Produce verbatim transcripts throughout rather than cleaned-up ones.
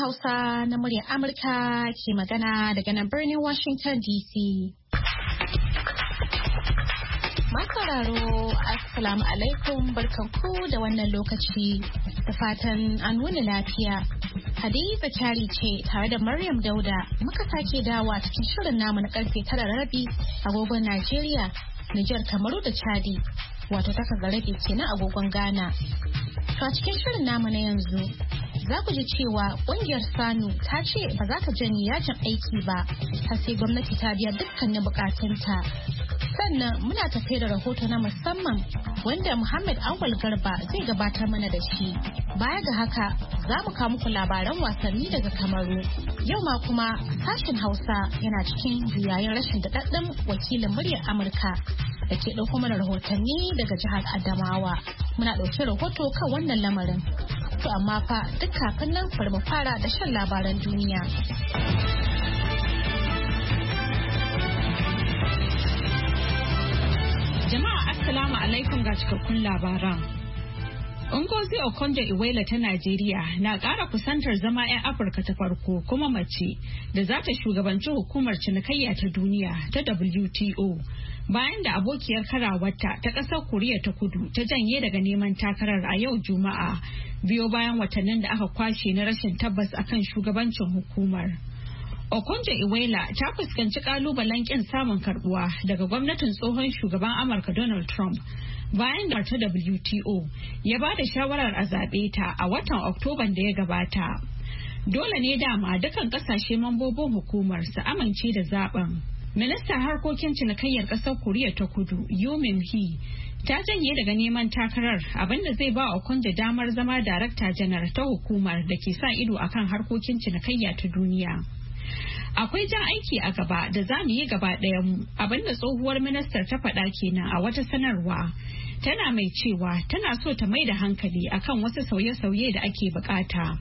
Hausa na muryar Amurka ke magana daga nan birnin Washington D C. Masauraro, Assalamu alaikum, barkanku da wannan lokaci da fatan an wuni lafiya. Hadiza Kyari ce tare da Maryam Dauda muka sake dawa cikin shirin namu na karfe tara rabi agogon Najeriya, Nijar, Kamaru da Chadi, wato takwas da rabi kenan agogon Ghana. To a cikin shirin namu na yanzu za ku ji cewa ƙungiyar Sanu ta ce ba za ta janye yajin aiki ba har sai gwamnati ta biya dukkanin bukatunta. Sannan muna tafe da rahoto na musamman wanda Muhammad Awal Garba zai gabatar mana da shi. Baya ga haka za mu kawo muku labaran wasanni daga Kamaru. Yau ma kuma sashen Hausa yana cikin juyayen rashin daɗaɗɗen wakilin muryar Amurka da ke ɗauko mana rahotanni daga jihar Adamawa. Muna ɗauke rahoto kan wannan lamarin. To amma fa duk kafin nan bari mu fara da shan labaran duniya. Jama'a Assalamu alaikum ga cikakkun labaran. Ngozi Okonjo-Iweala ta Najeriya na ƙara kusantar zama 'yan Afirka ta farko kuma mace da za ta shugabanci hukumar cinikayya ta duniya ta W T O bayan da abokiyar karawarta ta ƙasar Koriya ta Kudu ta janye daga neman takarar a yau Juma'a biyo bayan watannin da aka kwashe na rashin tabbas akan shugabancin hukumar. Okonjo-Iweala ta fuskanci kalubalen kin samun karbuwa daga gwamnatin tsohon shugaban Amurka Donald Trump bayan da ta W T O ya ba da shawarar a zaɓe ta a watan Oktoban da ya gabata. Dole ne dama dukan kasashe mambobin hukumar su amince da zaben. Ministan harkokin cinikayyar ƙasar Koriya ta Kudu, Yoo Min-hee, ta janye daga neman takarar abinda zai ba Okonjo damar zama darakta janar ta hukumar da ke sa ido akan harkokin cinikayya ta duniya. Akwai jan aiki a gaba da za mu yi gaba mu, abinda tsohuwar ministar ta faɗa kenan a wata sanarwa. Tana mai cewa tana so ta mai da hankali akan wasu sauye-sauye da ake bukata.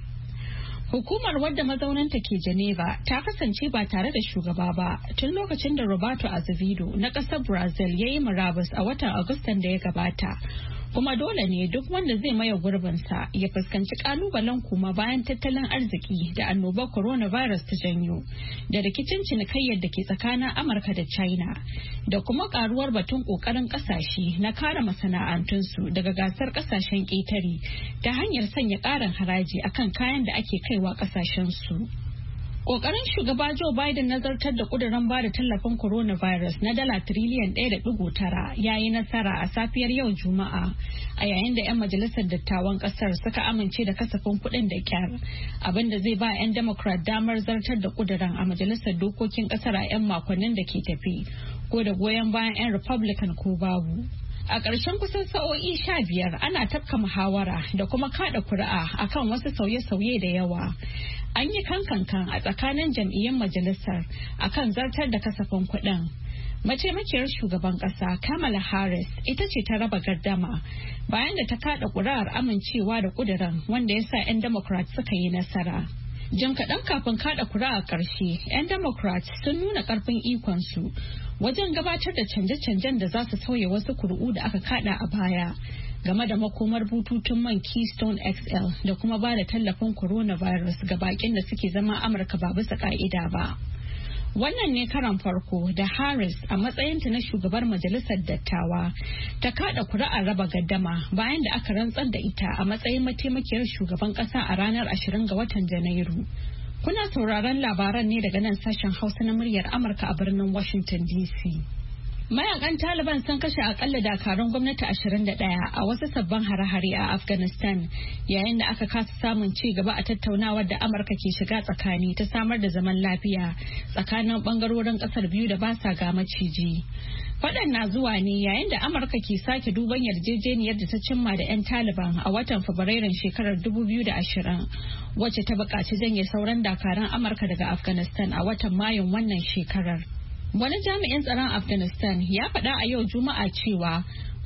Hukumar wadda mazaunanta ke Geneva ta kasance ba tare da shugaba ba tun lokacin da Roberto Azevedo na ƙasar Brazil ya yi murabus a watan Agustan da ya gabata. Kuma dole ne duk wanda zai maye gurbinsa ya fuskanci kalubalen kuma bayan tattalin arziki da annobar coronavirus ta janyo da rikicin cinikayyar da ke tsakanin Amurka da China da kuma karuwar batun kokarin kasashe na kare masana'antunsu daga gasar kasashen ƙetare ta hanyar sanya ƙarin haraji akan kayan da ake kaiwa kasashensu. Ƙoƙarin shugaba Joe Biden nazartar da ƙudurin ba da tallafin coronavirus na dala tiriliyan ɗaya da ɗigo tara ya yi nasara a safiyar yau Juma'a a yayin da 'yan majalisar dattawan ƙasar suka amince da kasafin kuɗin da ƙyar abinda zai ba 'yan Democrat damar zartar da ƙudurin a majalisar dokokin ƙasar a 'yan makonnin da ke tafi ko da goyon bayan 'yan Republican ko babu. A ƙarshen kusan sa'o'i sha biyar ana tafka muhawara da kuma kada kuri'a akan wasu sauye-sauye da yawa. An yi kankankan a tsakanin jam'iyyun majalisar akan zartar da kasafin kuɗin. Mataimakiyar shugaban ƙasa Kamala Harris ita ce ta raba gardama bayan da ta kada kuri'ar amincewa da ƙudurin wanda ya sa 'yan Democrat suka yi nasara. Jim kaɗan kafin kada kuri'ar ƙarshe, 'yan Democrats sun nuna ƙarfin ikonsu wajen gabatar da canje-canjen da za su sauya wasu kuri'u da aka kada a baya game da makomar bututun man Keystone X L da kuma ba da tallafin coronavirus ga bakin da suke zama Amurka ba bisa ka'ida ba. Wannan ne karan farko da Harris a matsayinta na shugabar majalisar dattawa ta kada kuri'ar raba gaddama bayan da aka rantsar da ita a matsayin mataimakiyar shugaban kasa a ranar ashirin ga watan Janairu. Kuna sauraron labaran ne daga nan sashen Hausa na muryar Amurka a birnin Washington D C. Mayakan Taliban sun kashe akalla dakarun gwamnati ashirin da ɗaya a wasu sabbin hare-hare a Afghanistan yayin da aka kasa samun ci gaba a tattaunawar da Amurka ke shiga tsakani ta samar da zaman lafiya tsakanin bangarorin kasar biyu da ba sa ga maciji. Faɗan na zuwa ne yayin da Amurka ke sake duban yarjejeniyar da ta cimma da 'yan Taliban a watan Fabrairun shekarar dubu biyu da ashirin wacce ta buƙaci janye sauran dakaran Amurka daga Afghanistan a watan Mayun wannan shekarar. Wani jami'in tsaron Afghanistan ya faɗa a yau Juma'a cewa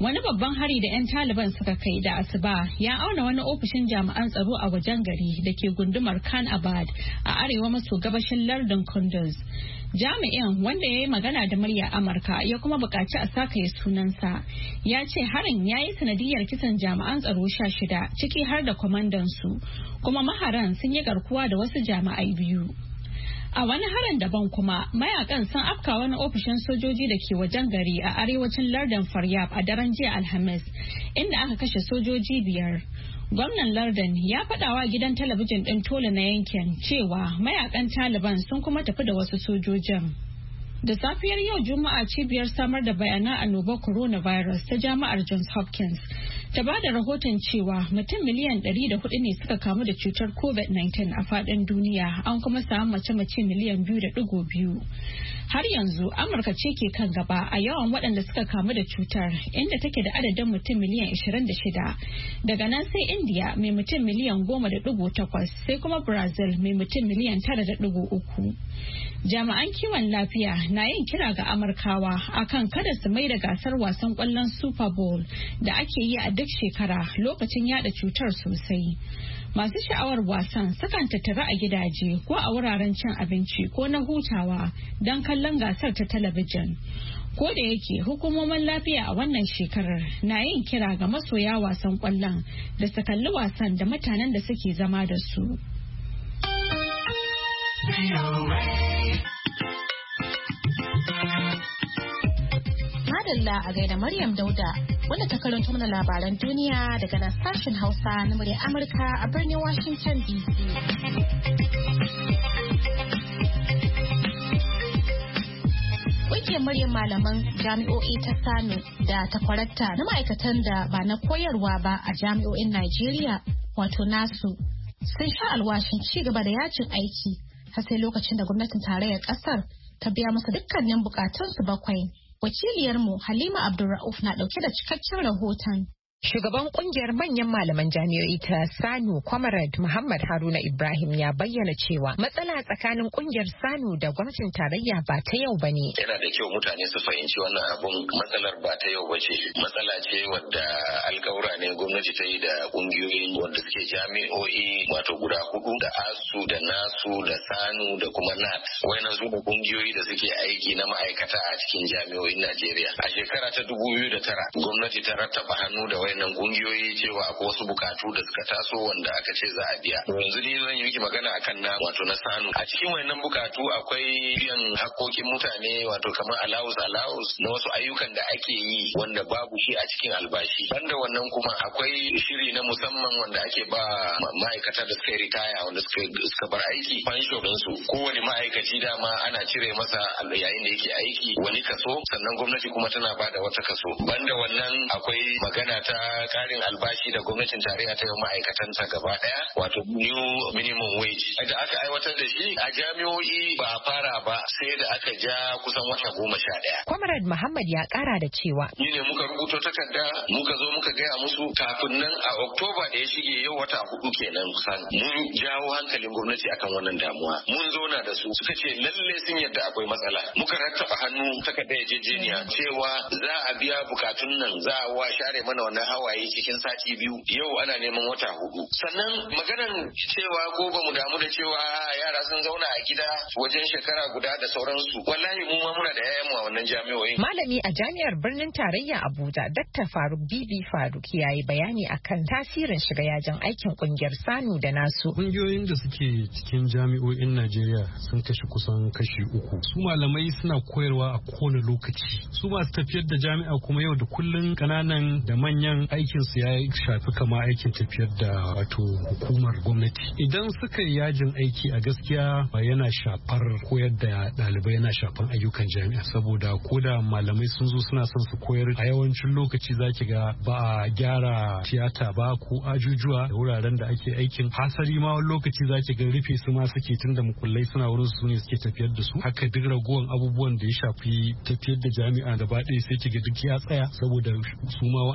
Wani babban hari da 'yan Taliban suka kai da asuba ya auna wani ofishin jami'an tsaro a wajen gari da ke gundumar Khan Abad a arewa maso gabashin lardin Kunduz. Jami'in wanda ya yi magana da murya Amurka ya kuma buƙaci a sakaye sunansa ya ce harin ya yi sanadiyar kisan jami'an tsaro sha shida ciki har da kwamandansu kuma maharan sun yi garkuwa da wasu jami'ai biyu. A wani harin daban kuma mayakan sun afka wani ofishin sojoji da ke wajen gari a arewacin lardin Faryab a daren jiya Alhamis inda aka kashe sojoji biyar. Gwamnan lardin ya faɗawa gidan talabijin ɗin Tola na yankin cewa mayakan Taliban sun kuma tafi da wasu sojojin. Da safiyar yau Juma'a cibiyar samar da bayanan annobar coronavirus ta jami'ar Johns Hopkins ta ba da rahoton cewa mutum miliyan ɗari da hudu ne suka kamu da cutar covid nineteen a faɗin duniya an kuma samu mace-mace miliyan biyu da ɗigo biyu. Har yanzu Amurka ce ke kan gaba a yawan waɗanda suka kamu da cutar inda take da adadin mutum miliyan ashirin da shida. Daga nan sai India mai mutum miliyan goma da ɗigo takwas sai kuma Brazil mai mutum miliyan tara da ɗigo uku. Jami'an kiwon lafiya na yin kira ga Amurkawa akan kada su mai da gasar wasan kwallon Super Bowl da ake yi a duk shekara lokacin yada cutar sosai. Masu sha'awar wasan sukan tattara a gidaje ko a wuraren cin abinci ko na hutawa don kallon gasar ta talabijin. Ko da yake hukumomin lafiya a wannan shekarar na yin kira ga masoya wasan kwallon da su kalli wasan da mutanen da suke zama da su. Madalla a gaida Maryam Dauda wanda ta karanto mana labaran duniya daga nan sashen Hausa na muryar Amurka a birnin Washington D C. Ƙungiyar muryar malaman jami'o'i ta Sano da takwarata na ma'aikatan da ba na koyarwa ba a jami'o'in Najeriya wato nasu sun sha alwashin ci gaba da yajin aiki har sai lokacin da gwamnatin tarayyar ƙasar ta biya musu dukkanin bukatunsu bakwai. Wakiliyarmu Halima Abdulra'uf na ɗauke da cikakken rahoton. Shugaban kungiyar manyan malaman jami'o'i ta Sanu Comrade Muhammad Haruna Ibrahim ya bayyana cewa matsala tsakanin kungiyar Sanu da gwamnatin tarayya ba ta yau bane. Yana da kyau mutane su fahimci wannan abun matsalar ba ta yau bace. Matsala ce wadda alkawura ne gwamnati ta yi da kungiyoyi wanda suke jami'o'i wato guda hudu da ASU da NASU da Sanu da kuma N A T. Wayannan su ne kungiyoyi da suke aiki na ma'aikata a cikin jami'o'in Najeriya. A shekara ta dubu biyu da tara gwamnati ta rattaba hannu da wayannan kungiyoyi cewa akwai wasu bukatu da suka taso wanda aka ce za a biya. Yanzu ni zan yi miki magana akan na wato na Sanu. A cikin wayannan bukatu akwai biyan hakkokin mutane wato kamar allowance allowance na wasu ayyukan da ake yi wanda babu shi a cikin albashi. Banda wannan kuma akwai shiri na musamman wanda ake ba ma'aikata da suka ritaya wanda suka suka bar aiki fansho din su. Kowane ma'aikaci dama ana cire masa yayin da yake aiki wani kaso sannan gwamnati kuma tana bada wata kaso. Banda wannan akwai magana ta karin albashi da gwamnatin tarayya ta yi ma'aikatanta gaba daya wato new minimum wage da aka aiwatar da shi a jami'o'i ba a fara ba sai da aka ja kusan wata goma sha daya. Comrade Muhammad ya kara da cewa ni ne muka rubuto takarda muka zo muka gaya musu kafin nan a Oktoba da ya shige yau wata hudu kenan kusan mun jawo hankalin gwamnati akan wannan damuwa mun zauna da su suka ce lalle sun yadda akwai matsala muka rattaba hannu takarda yarjejeniya cewa za a biya bukatun nan za a wa share mana wannan hawaye cikin sati biyu yau ana neman wata hudu sannan maganan cewa ko ba mu damu da cewa yara sun zauna a gida wajen shekara guda da sauransu wallahi mu ma muna da yayan mu a wannan jami'o'in. Malami a jami'ar birnin tarayya Abuja Dakta Faruk Bibi Faruk yayi bayani akan tasirin shiga yajin aikin kungiyar Sanu da nasu. Kungiyoyin da suke cikin jami'o'in Najeriya sun kashe kusan kashi uku. Su malamai suna koyarwa a kowane lokaci. Su masu tafiyar da jami'a kuma yau da kullun kananan da manyan aikin su ya shafi kama aikin tafiyar da wato hukumar gwamnati. Idan suka yi yajin aiki a gaskiya ba yana shafar koyar da ɗalibai yana shafan ayyukan jami'a saboda ko da malamai sun zo suna son su koyar a yawancin lokaci zaki ga ba a gyara tiyata ba ko ajujuwa da wuraren da ake aikin hasari ma wani lokaci zaki ga rufe su ma suke tun da mukullai suna wurin su ne suke tafiyar da su haka duk ragowar abubuwan da ya shafi tafiyar da jami'a da ba ɗaya sai kiga duk ya tsaya saboda su ma wa'ancan sun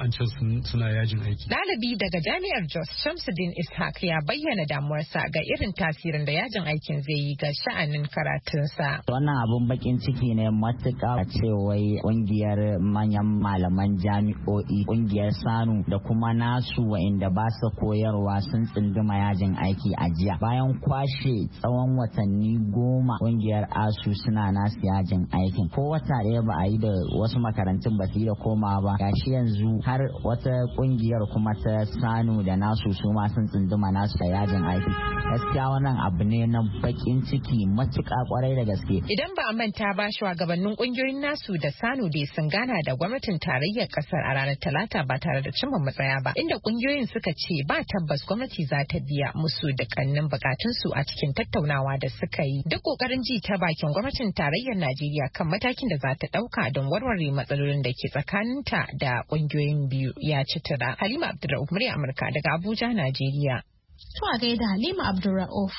suna yajin aiki. Ɗalibi daga Jami'ar Jos Shamsuddin Ishaq ya bayyana damuwarsa ga irin tasirin da yajin aikin zai yi ga sha'anin karatunsa. Wannan abun bakin ciki ne matuƙa a ce wai ƙungiyar manyan malaman jami'o'i ƙungiyar Sanu da kuma nasu wa'inda ba su koyarwa sun tsunduma yajin aiki a jiya. Bayan kwashe tsawon watanni goma ƙungiyar ASU suna nasu yajin aikin. Ko wata ɗaya ba a yi da wasu makarantun ba su yi da komawa ba. Gashi yanzu har wata ƙungiyar kuma ta Sanu da nasu su ma sun tsunduma nasu da yajin aiki. Gaskiya wannan abu ne na bakin ciki matuƙa kwarai da gaske. Idan ba a manta ba shugabannin ƙungiyoyin nasu da Sanu dai sun gana da gwamnatin tarayyar ƙasar a ranar Talata ba tare da cimma matsaya ba, inda ƙungiyoyin suka ce ba tabbas gwamnati za ta biya musu dukkanin bukatunsu a cikin tattaunawa da suka yi. Duk ƙoƙarin ji ta bakin gwamnatin tarayyar Najeriya kan matakin da za ta ɗauka don warware matsalolin da ke tsakaninta da ƙungiyoyin biyu ya ci tura. Halima Abdulrauf, murya Amurka daga Abuja, Najeriya. To a gaida Halima Abdulrauf.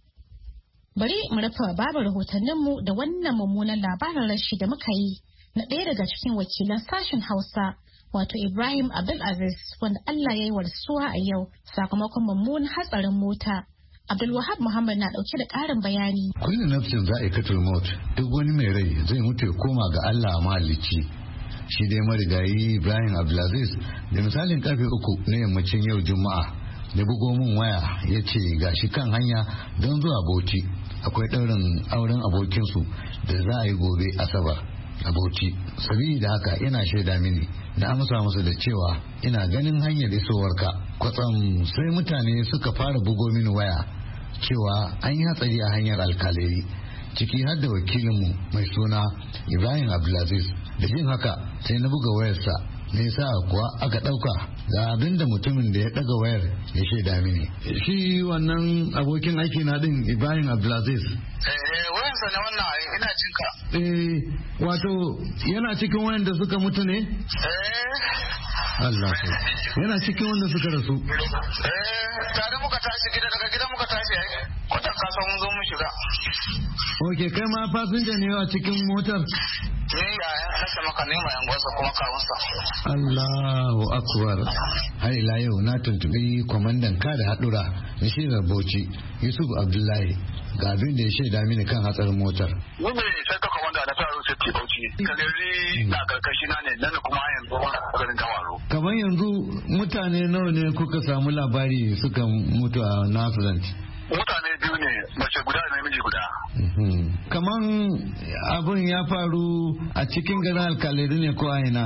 Bari mu rufe babu rahotanninmu da wannan mummunan labarin rashi da muka yi na ɗaya daga cikin wakilan sashen Hausa, wato Ibrahim Abdulaziz, wanda Allah ya yi wa rasuwa a yau sakamakon mummunan hatsarin mota. Abdulwahab Muhammad na ɗauke da ƙarin bayani. Kullu nafsin za'iqatul maut, duk wani mai rai zai mutu ya koma ga Allah mahalicci. Shi dai marigayi Ibrahim Abdulaziz da misalin karfe uku na yammacin yau Juma'a da bugo min waya ya ce gashi kan hanya don zuwa Bauchi. Akwai ɗaurin auren abokinsu da za a yi gobe Asabar a Bauchi. Sabida haka ina shaida mini na amsa musu da cewa ina ganin hanyar isowarka. Kwatsam sai mutane suka fara bugo mini waya cewa an yi hatsari a hanyar alkaleri, ciki har da wakilinmu mai suna Ibrahim Abdulaziz. Da jin haka sai na buga wayarsa, me yasa kuwa aka ɗauka ga abin da mutumin da ya ɗaga wayar ya shaida mini. Shi wannan abokin aiki na din Ibrahim Abdulaziz. Eh wayansa ne wannan ina jin ka. Eh wato yana cikin wayanda suka mutu ne? Eh Allah ko yana cikin wanda suka rasu. Eh tare muka tashi gida daga gida muka tashi ai. Kwatan kasa mun zo mun shiga. Oke, kai ma fasinja ne a cikin motar? Ni ya nasa maka nema yan gwasa kuma kawunsa. Allahu akbar. Har ila yau na tuntubi kwamandan kada haɗura na shirin Bauchi Yusuf Abdullahi ga abin da ya shaida mini kan hatsarin motar. Ni ne sai ka kwamanda na taro sai ti Bauchi. Kaleri na karkashi na ne nan kuma yanzu wani garin Gawaro. Kamar yanzu mutane nawa ne kuka samu labari suka mutu a na accident? Mutane biyu ne, mace guda da namiji guda. Kaman abin ya faru a cikin garin alkaleri ne ko a ina?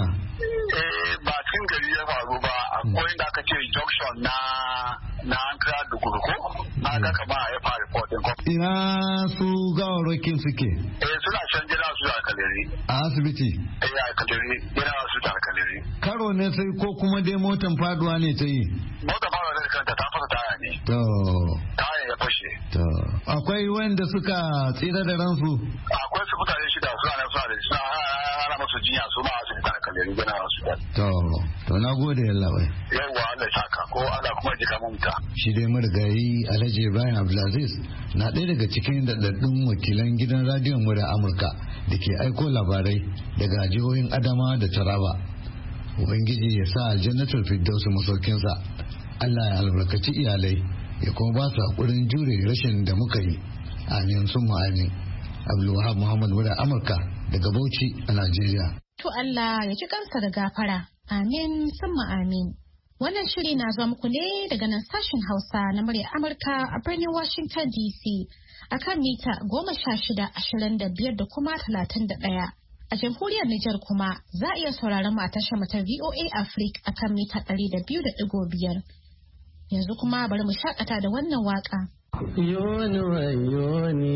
Eh ba cikin gari ya faru ba, akwai inda aka ce junction na na an kira da gurko na ga kama ya fara reporting ko. Ina su gawarwakin suke? Eh suna can jira su da alkaleri. A asibiti? Eh a alkaleri, jira su da alkaleri. Karo ne sai ko kuma dai motan faduwa ne ta yi? Motan faduwa ne kanta ta fasa taya ne. To. Taya ya fashe. To. Akwai wanda suka tsira da ransu? Akwai su mutane shida suna nan suna da suna hana musu jinya su ma su da alkaleri gina su da. To. To na gode yalla bai. Yawwa Allah ya saka ko Allah kuma ya jika mun ta. Shi dai marigayi Alhaji Ibrahim Abdulaziz na ɗaya daga cikin daɗaɗɗun wakilan gidan radiyon murar Amurka da ke aiko labarai daga jihohin Adama da Taraba. Ubangiji ya sa aljannatul firdausu masaukinsa. Allah ya albarkaci iyalai ya kuma ba su haƙurin jure rashin da muka yi. Amin sun amin. Abdulwahab Muhammad murar Amurka daga Bauchi a Najeriya. To Allah ya ji kansa da gafara. Amin sun amin. Wannan shiri na zuwa muku ne daga nan sashen Hausa na murya Amurka a birnin Washington D C a kan mita goma sha shida ashirin da biyar da kuma talatin da ɗaya. A jamhuriyar Nijar kuma za a iya sauraron mu a tashar mu ta V O A Africa a kan mita ɗari da biyu da ɗigo biyar. Yanzu kuma bari mu shakata da wannan waka. Yoni wayoni,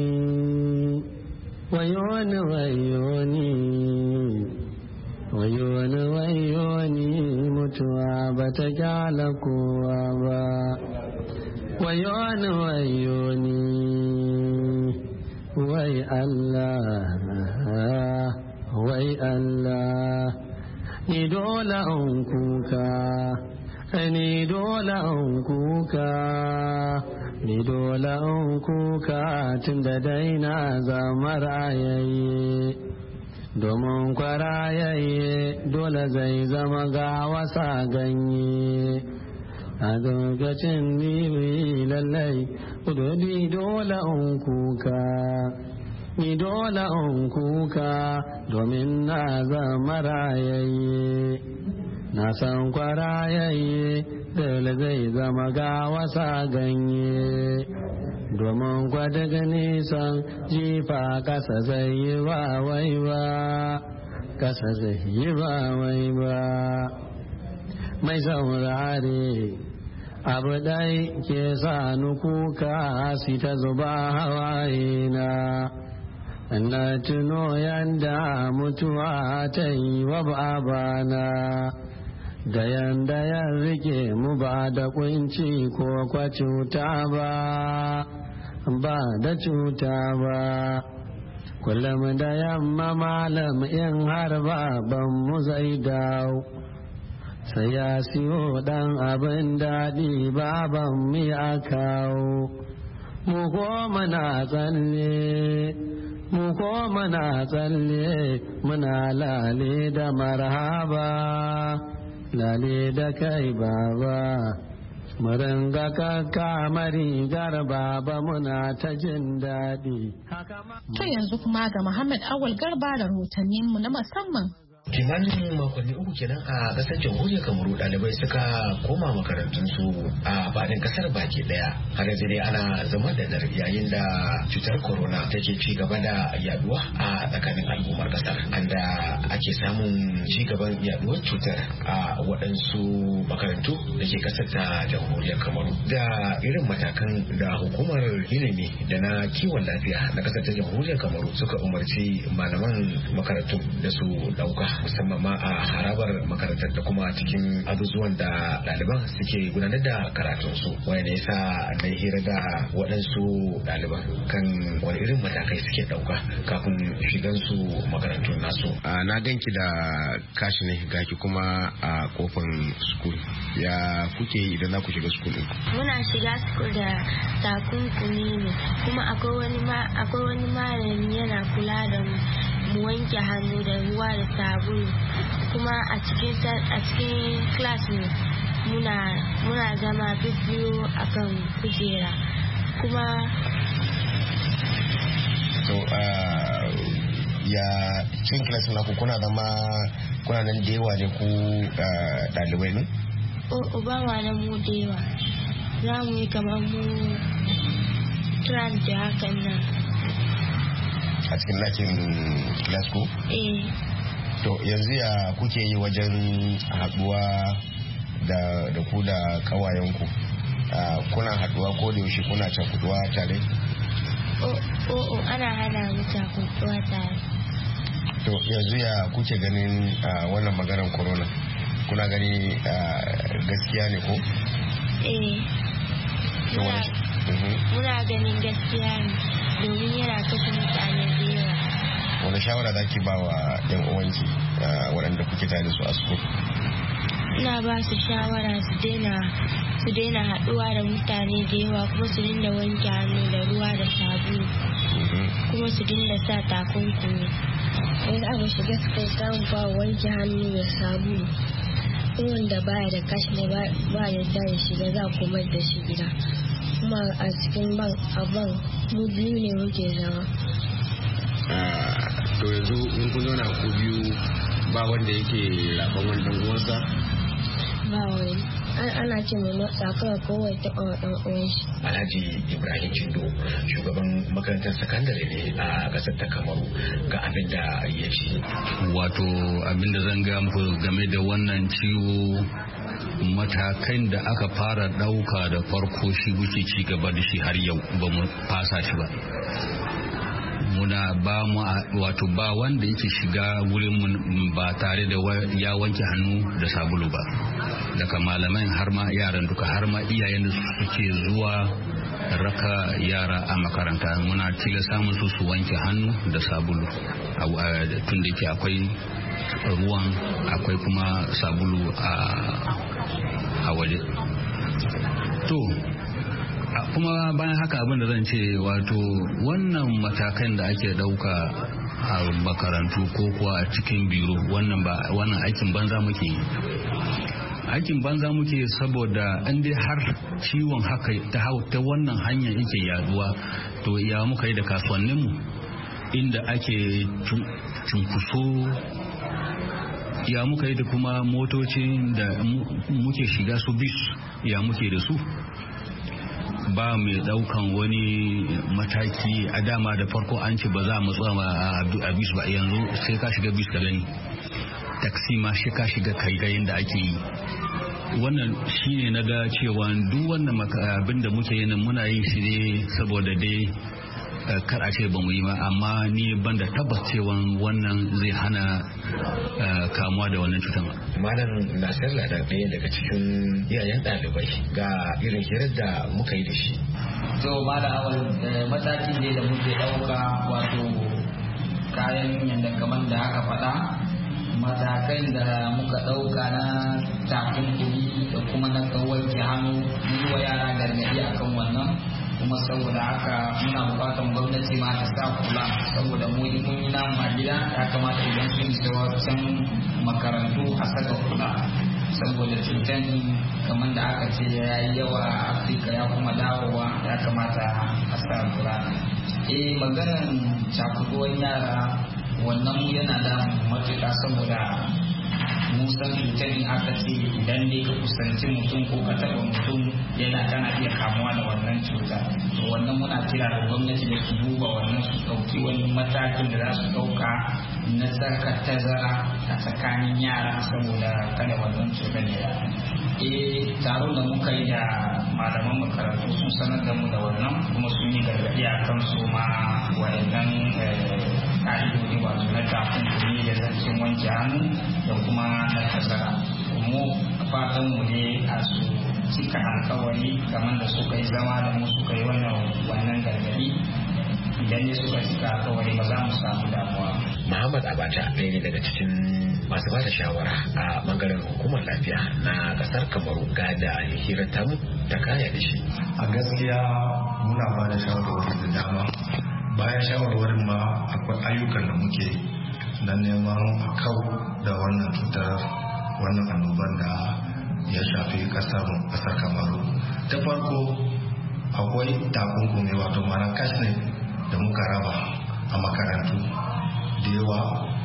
wayoni wayoni. Wayoni wayoni mutuwa bata kyala kowa ba. Wayoni wayoni, wai Allah, wai Allah. Ni dole an kuka, ni dole an kuka, ni dole an kuka tun da daina zamar ayaye. domin kwarayayye dole zai zama ga wasa ganye a lokacin niwi lallai kudodi dole in kuka ni dole in kuka domin na zama rayayye na san kwarayayye dole zai zama ga wasa ganye domin kwadaga nisan jifa kasa zai yi ba wai ba kasa zai yi ba wai ba mai saurare abu dai ke sa nukuka si ta zuba hawaye na na tuno yanda mutuwa ta yi wa babana da yanda ya rike mu ba da kunci ko kwa cuta ba ba da cuta ba kullum da yamma malam in har baban mu zai dawo sai ya siyo dan abin daɗi baban mu ya kawo mu ko mana tsalle mu ko mana tsalle muna lale da marhaba lale da kai baba muringa kakka marigar baba muna ta jin daɗi. To yanzu kuma ga Muhammad Awal Garba da rahotanninmu na musamman. Kimanin makonni uku kenan a kasar jamhuriyar Kamaru ɗalibai suka koma makarantunsu a faɗin kasar baki ɗaya. Har yanzu dai ana zama da dar yayin da cutar corona take ci gaba da yaduwa a tsakanin al'ummar kasar. Anda ake samun ci gaban yaduwar cutar a waɗansu makarantu da ke kasar ta jamhuriyar Kamaru. Da irin matakan da hukumar ilimi da na kiwon lafiya na kasar ta jamhuriyar Kamaru suka umarci malaman makarantu da su ɗauka. Musamman ma a harabar makarantar da kuma cikin abubuwan da ɗaliban suke gudanar da karatunsu, wanda ya sa na hira da waɗansu ɗaliban kan wani irin matakai suke ɗauka kafin shigansu makarantun nasu. Na ganki da kashi ne gaki kuma a kofar skul, ya kuke yi idan za ku shiga skul? Muna shiga skul da takunkumi ne, kuma akwai wani malami yana kula da mu mu wanke hannu da ruwa da sabulu, kuma a cikin a cikin class ne muna muna zama bibiyo akan kujera kuma so uh, ya cikin class na ku kuna zama kuna nan da yawa ne ku dalibai ne? O ba ma da mu da yawa, za mu yi kamar mu trans da hakan nan a cikin lakin Glasgow? Eh. To yanzu ya kuke yi wajen haduwa da da ku da kawayenku? Uh, kuna haduwa ko da yaushe kuna cakuduwa tare? Oh, oh, oh ana hana mu cakuduwa tare. To yanzu ya kuke ganin uh, wannan maganar corona? Kuna gani uh, gaskiya ne ko? Eh. Muna ganin gaskiya ne domin yana kashe mutane da yawa. Wani shawara za ki ba wa yan uwanki waɗanda kuke tare da su a school? Ina ba su shawara su daina su daina haɗuwa da mutane da yawa, kuma su dinga wanke hannu da ruwa da sabulu, kuma su dinga sa takunkumi. Idan aka shiga school kan ba wanke hannu da sabulu. Wanda baya da kashi ne ba ya da shiga za ku mai da shi gida. Kuma a cikin ban abin mu biyu ne muke zama. To yanzu in kun zauna ku biyu ba wanda yake laban wani dan uwansa? Ba wani. Ana ce mai matsa kawai kowai taɓa wa ɗan uwan shi. Alhaji Ibrahim Chindo, shugaban makarantar sakandare ne a ƙasar ta Kamaru, ga abin da ya ce. Wato abin da zan gaya muku game da wannan ciwo, matakan da aka fara ɗauka da farko shi wuce ci gaba da shi har yau ba mu fasa shi ba. Muna ba mu wato ba wanda yake shiga wurin mu ba tare da ya wanke hannu da sabulu ba, daga malamai har ma yaran duka har ma iyayen da suke zuwa raka yara a makaranta muna tilasta musu su wanke hannu da sabulu, tun da ke akwai ruwan akwai kuma sabulu a waje. To kuma bayan haka abin da zan ce wato wannan matakan da ake dauka a makarantu ko kuwa a cikin biro wannan ba wannan aikin banza muke yi aikin banza muke saboda in dai har ciwon haka ta ta wannan hanya yake yaduwa to ya muka yi da kasuwanninmu inda ake cunkuso ya muka yi da kuma motocin da muke shiga su bis ya muke da su ba mai daukan wani mataki a dama da farko an ce ba za mu tsama a bis ba yanzu sai ka shiga bis ka gani taksi ma shi ka shiga kai ga yanda ake yi wannan shine na ga cewa duk wannan abin da muke yin muna yin shi ne saboda dai kar a ce ba mu yi ba amma ni ban da tabbas cewa wannan zai hana kamuwa da wannan cutar. Malam Nasir Ladan ɗaya daga cikin iyayen ɗalibai ga irin hirar da muka yi da shi. To malam awal matakin ne da muke ɗauka wato kayan yadda kamar da aka faɗa matakan da muka ɗauka na takunkumi da kuma na wanke hannu yi wa yara gargaɗi akan wannan kuma saboda haka muna bukatan gwamnati ma ta sa kula saboda mu yi mun yi namu a gida ya kamata idan sun isa wancan makarantu a saka kula saboda cutar kamar da aka ce ya yi yawa a afirka ya kuma dawowa ya kamata a sa kula. Eh maganar cakuduwan yara wannan yana da matuƙa saboda mun san cutar aka ce idan dai ka kusanci mutum ko ka taɓa mutum yana kana iya kamuwa da wannan cuta to wannan muna kira da gwamnati da su duba wannan su ɗauki wani matakin da za su ɗauka na tsarka tazara a tsakanin yara saboda kada wannan cutar ya eh taron da muka yi da malaman makarantu sun sanar da mu da wannan kuma sun yi gargaɗi a kan su ma waɗannan ƙa'idodi wato na takunkumi da zancen wanke hannu da kuma na tazara mu fatan mu ne a su cika alkawari kamar da suka yi zama da mu suka yi wannan gargaɗi idan ne suka cika alkawari ba za mu samu damuwa. Muhammad Abacha ɗaya ne daga cikin masu ba da shawara a bangaren hukumar lafiya na kasar Kamaru ga da hirar tamu ta kaya da shi. A gaskiya muna ba da shawarwari da dama bayan shawarwarin ma akwai ayyukan da muke na neman kau da wannan cutar wannan annoban da ya shafi kasar kasar Kamaru. Ta farko akwai takunkumi wato mana kasne da muka raba a makarantu da yawa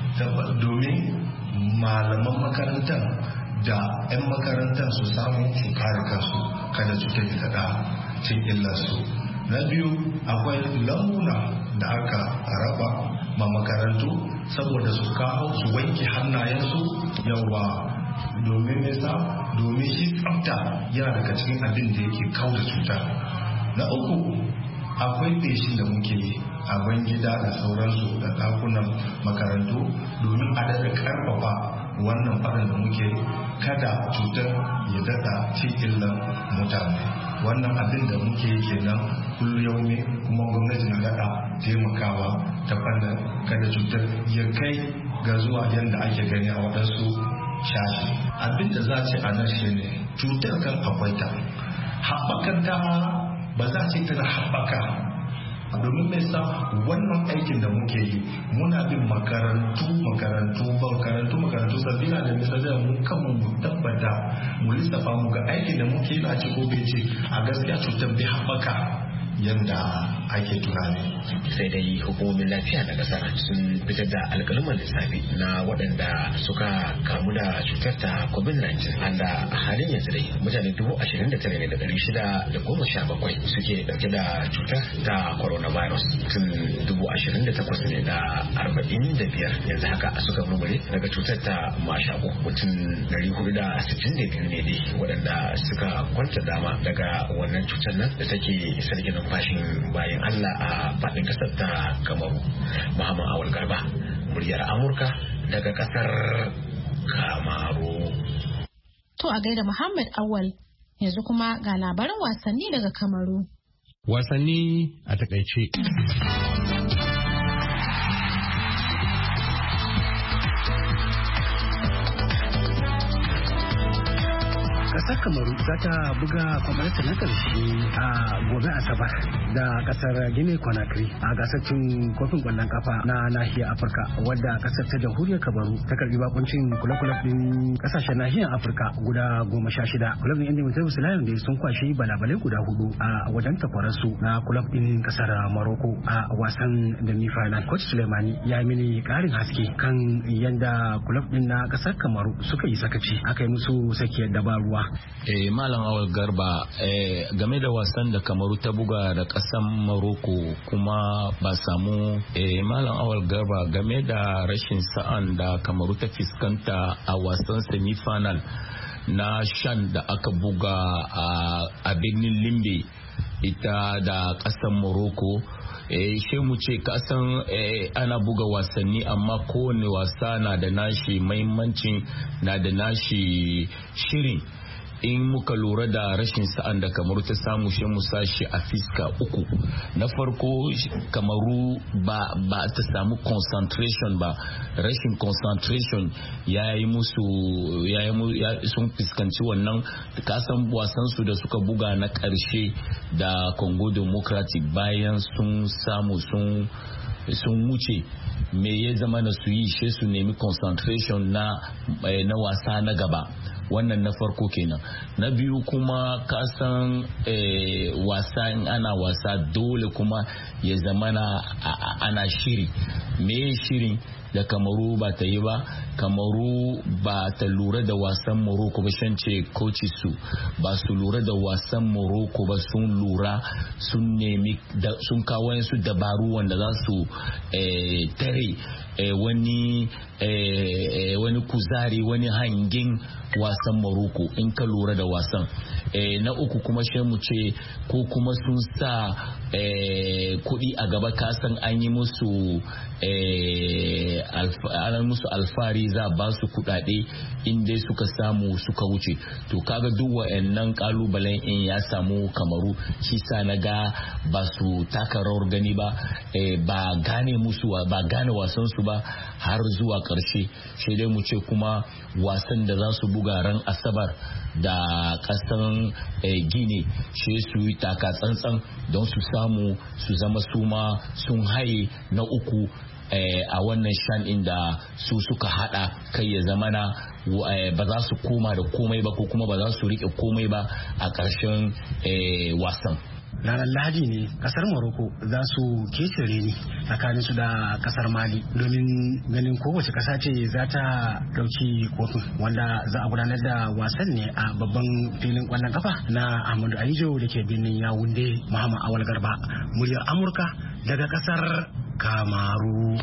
domin malaman makarantar da 'yan makarantar su samu su kare kansu kada cutar ta da cin illarsu. Na biyu akwai lamuna da aka raba ma makarantu saboda su kawo su wanke hannayensu yawa domin nesa domin shi tsafta yana daga cikin abin da yake kawo da cuta. Na uku akwai feshin da muke yi a ban gida da sauransu da dakunan makarantu domin a daɗa karfafa wannan faɗin da muke kada cutar ya daɗa cikin mutane. Wannan abin da muke yi kenan kullum ne kuma gwamnati na daɗa taimakawa ta fannin kada cutar ya kai ga zuwa yadda ake gani a waɗansu shashi. Abin da za ce a nan shi ne cutar kan akwai ta haɓakan ta ba za ce tana haɓaka domin mai sa wannan aikin da muke yi muna bin makarantu makarantu makarantu makarantu sabila da misali mu kanmu mu tabbata mu lissafa mu ga aikin da muke yi na ci ko bai ce a gaskiya cutar bai haɓaka yadda ake tunani. Sai dai hukumomin lafiya na kasar sun fitar da alƙaluman lissafi na waɗanda suka kamu da cutar ta covid nineteen anda a halin yanzu dai mutane dubu ashirin da tara ne da ɗari shida da goma sha bakwai suke ɗauke da cutar ta coronavirus tun dubu ashirin da takwas ne da arba'in da biyar yanzu haka suka murmure daga cutar ta mashako mutum ɗari hudu da sittin da biyu ne dai waɗanda suka kwanta dama daga wannan cutar nan da take sarki numfashin bayan Allah a faɗin ƙasar ta Kamaru. Muhammad Awal Garba, muryar Amurka daga ƙasar Kamaru. To a gaida Muhammad Awal, yanzu kuma ga labaran wasanni daga Kamaru. Wasanni a takaice. kasar Kamaru za ta buga kwamfanin na karshe a gobe Asabar da kasar Guinea Conakry a gasar cin kofin kwallon kafa na nahiyar Afirka wadda kasar ta jamhuriyar Kamaru ta karbi bakuncin kula-kula din kasashen nahiyar Afirka guda goma sha shida. Kulab din Indomitable Lions da sun kwashi balabalai guda hudu a wajen takwararsu na kulab din kasar Morocco a wasan semi-final. Coach Suleimani ya yi mini karin haske kan yadda kulab din na kasar Kamaru suka yi sakaci aka yi musu sakiyar dabaruwa. Eh, Malam Awal Garba, eh, game da wasan da Kamaru ta buga da kasar Morocco kuma ba samu eh, Malam Awal Garba game da rashin sa'an da Kamaru ta fuskanta a wasan semi-final na shan da aka buga a birnin Limbe ita da kasar Morocco. Eh, she mu ce kasan eh, ana buga wasanni amma kowane wasa na da nashi mahimmanci na da nashi shirin. In muka lura da rashin sa'an da Kamaru ta samu shi mu sashi a fiska uku. Na farko Kamaru ba, ba ta samu concentration ba, rashin concentration ya yi musu ya yi sun fuskanci wannan kasan wasan su da suka buga na karshe da Congo Democratic bayan sun samu sun sun wuce me ya zama na su yi shi su nemi concentration na, na wasa na gaba. Wannan na farko kenan. Na biyu kuma kasan eh, wasa in ana wasa dole kuma ya zamana ana shiri. Me shirin da Kamaru ba ta yi ba? Kamaru ba ta lura da wasan Morocco ba, shance coaches su ba su lura da wasan Morocco ba, sun lura sun nemi sun kawo su dabaru wanda za su eh, tare eh, wani eh, wani kuzari wani hangin wasan Morocco in ka lura da wasan. Eh, na uku kuma shi mu ce ko kuma sun sa eh, kuɗi a gaba, kasan an yi musu eh, an musu alfari za ba su kuɗaɗe in dai suka samu suka wuce. To kaga duk wa'annan kalubalen in ya samu Kamaru, shi sa na ga ba su taka rawar gani ba, eh, ba gane musu ba gane wasan su ba har zuwa ƙarshe. Sai dai mu ce kuma wasan da za su buga ran Asabar da kasan eh, Gine shi su yi taka tsantsan don su samu su zama suma sun haye na uku eh, a wannan shan inda su suka hada kai ya zamana eh, ba za su koma da komai ba ko kuma ba za su rike komai ba a ƙarshen eh, wasan. Ranar Lahadi ne kasar Morocco za su kecere ni tsakanin su da kasar Mali domin ganin kowace kasa ce za ta dauki kofin, wanda za a gudanar da wasan ne a babban filin kwallon kafa na Ahmadu Alijo da ke birnin Yaounde. Muhammad Awal Garba, muryar Amurka daga kasar Kamaru.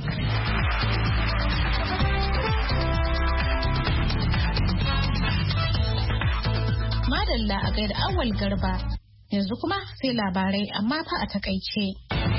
Madalla a gaida Awal Garba. Yanzu kuma sai labarai amma fa a takaice.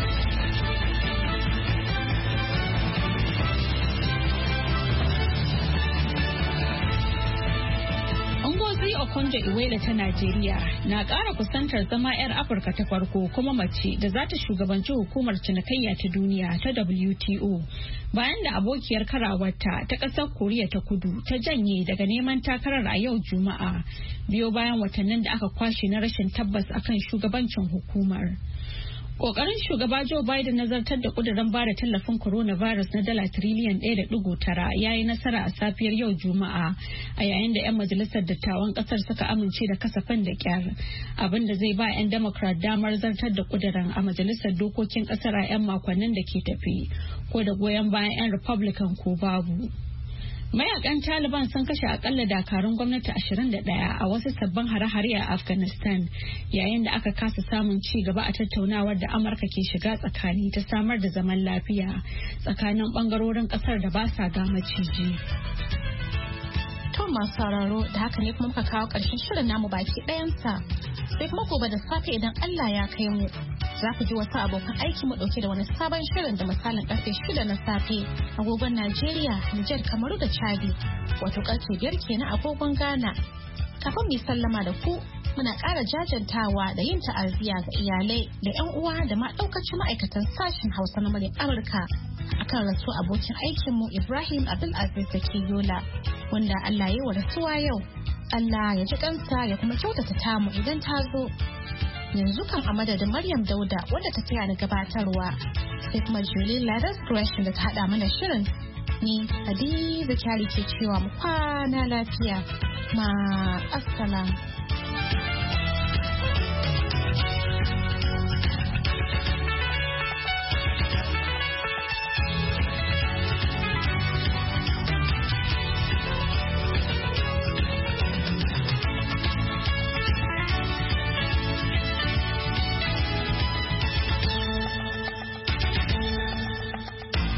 Ngozi Okonjo-Iweala ta Najeriya na ƙara kusantar zama 'yar Afirka ta farko kuma mace da za ta shugabanci hukumar cinikayya ta duniya ta W T O bayan da abokiyar karawarta ta ƙasar Koriya ta Kudu ta janye daga neman takarar a yau Juma'a biyo bayan watannin da aka kwashe na rashin tabbas akan shugabancin hukumar. Kokarin shugaba Joe Biden na zartar da kudirin bada tallafin coronavirus na dala tiriliyan ɗaya da ɗigo tara ya yi nasara a safiyar yau Juma'a a yayin da 'yan majalisar dattawan kasar suka amince da kasafin da kyar, abin da zai ba 'yan Democrat damar zartar da kudirin a majalisar dokokin kasar a 'yan makonnin da ke tafi, ko da goyon bayan 'yan Republican ko babu. Mayakan Taliban sun kashe akalla dakarun gwamnati ashirin da ɗaya a wasu sabbin hare-hare a Afghanistan yayin da aka kasa samun ci gaba a tattaunawar da Amurka ke shiga tsakani ta samar da zaman lafiya tsakanin bangarorin kasar da ba sa ga maciji. To masu sauraro da haka ne kuma muka kawo ƙarshen shirin namu baki ɗayansa, sai kuma gobe da safe idan Allah ya kai mu za ku ji wasu abokan aiki mu ɗauke da wani sabon shirin da misalin karfe shida na safe agogon Najeriya, Nijar, Kamaru da Chadi, wato karfe biyar kenan agogon Ghana. Kafin mu sallama da ku muna ƙara jajantawa da yin ta'aziyya ga iyalai da 'yan uwa da ma ɗaukacin ma'aikatan sashen Hausa na muryar Amurka akan rasu abokin aikinmu Ibrahim Abdulaziz da ke Yola, wanda Allah ya yi wa rasuwa yau. Allah ya ji kansa ya kuma kyautata tamu idan ta zo. Yanzu kan a madadin Maryam Dauda wadda ta taya ni gabatarwa sai kuma Julie Ladas Gresham da ta hada mana shirin. Ni Hadiza Kyari ke cewa mu kwana lafiya. Ma assalamu.